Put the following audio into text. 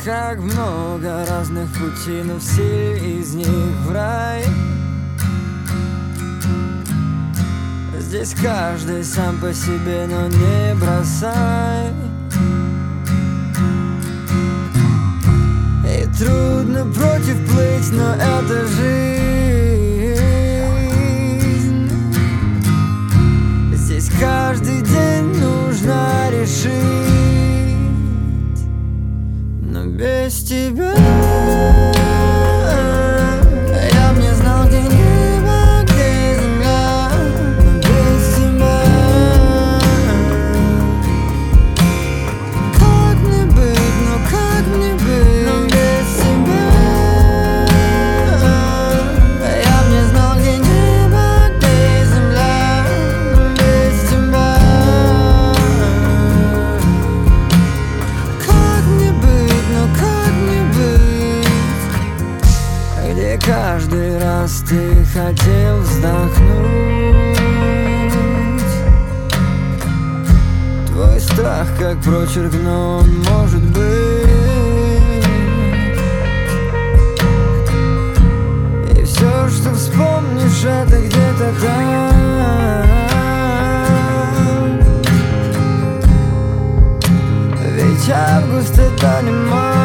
Как много разных путей, но все из них в рай. Здесь каждый сам по себе, но не бросай. И трудно против плыть, но это жизнь. Здесь каждый день нужно решить. Но без тебя я б не знал, где небо, где земля. Но без тебя как мне быть, ну как мне быть? Но без тебя я б не знал, где небо, где земля. Но без тебя как мне быть, ну как мне быть? Где каждый раз ты хотел вздохнуть. Твой страх как прочерк, но он может быть. И все, что вспомнишь, это где-то там. Ведь август — это не май.